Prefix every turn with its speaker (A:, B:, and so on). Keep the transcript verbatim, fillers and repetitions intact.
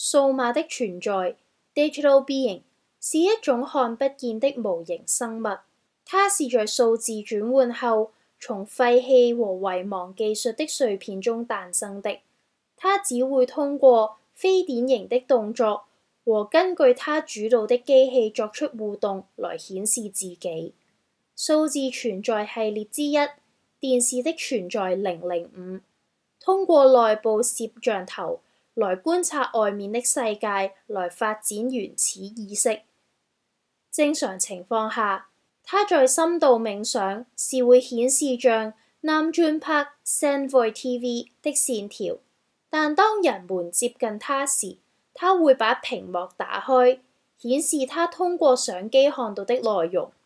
A: 數碼的存在 （digital being） 是一種看不見的無形生物，它是在數字轉換後從廢棄和遺忘技術的碎片中誕生的。它只會通過非典型的動作和根據它主導的機器作出互動來顯示自己。數字存在系列之一，電視的存在零零五，通過內部攝像頭來觀察外面的世界來發展原始意識。正常情況下，它在深度冥想是會顯示像 Nam-June Park Sendvoid T V 的線條，但當人們接近它時，它會把屏幕打開，顯示它通過相機看到的內容。